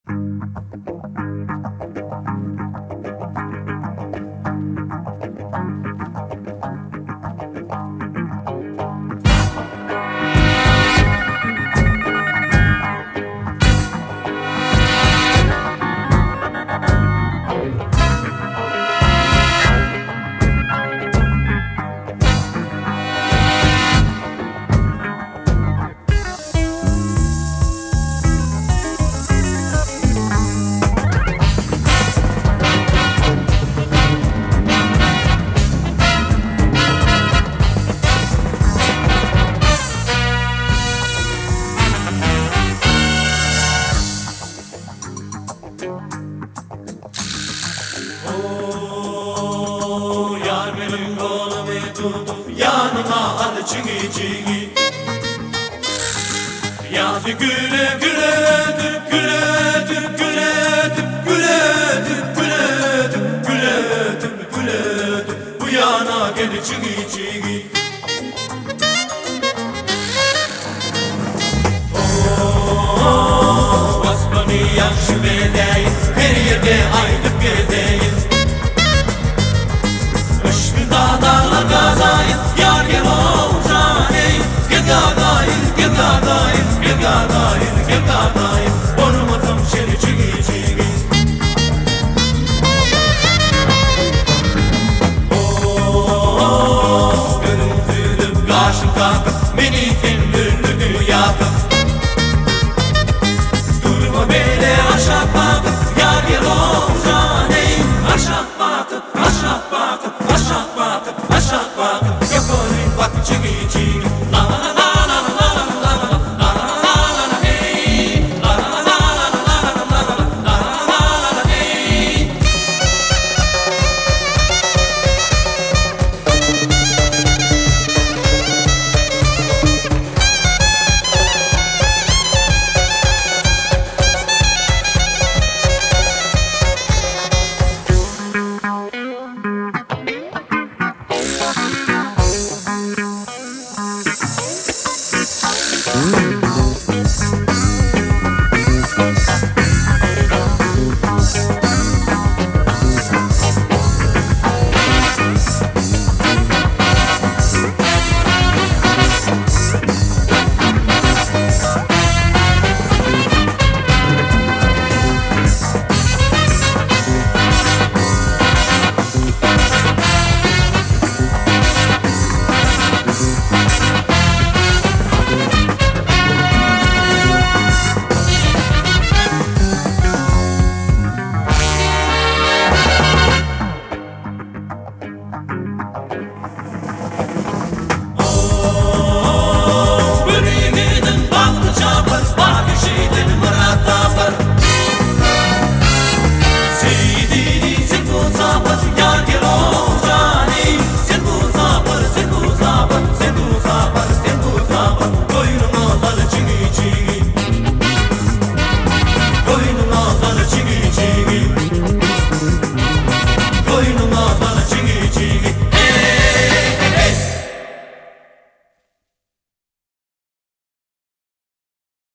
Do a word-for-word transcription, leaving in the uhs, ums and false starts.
Oh, yar benim kolumu tutup yanıma al çigi çigi. Yazı güle güle ötüp güle ötüp güle ötüp güle ötüp güle ötüp güle ötüp güle ötüp bu yana gel çigi çigi. Oh, basmanı yakşı bedeyim, her yerde aylık gezeyim. Işkı dağlarla gazayım, yar gel olcaneyim. Gel gagayım, gel gagayım, gel gagayım, gel gagayım. Ormatım şeri çigi çigi. Oh, gönül tüydüm, karşım kalkıp beni tendürlüdü yakıp. Durma böyle aşağı bakıp, yar gel olcaneyim. Aşağı bakıp, aşağı bakıp, aşağı bakıp, aşağı bakıp. Yaparım bak çigi çigi.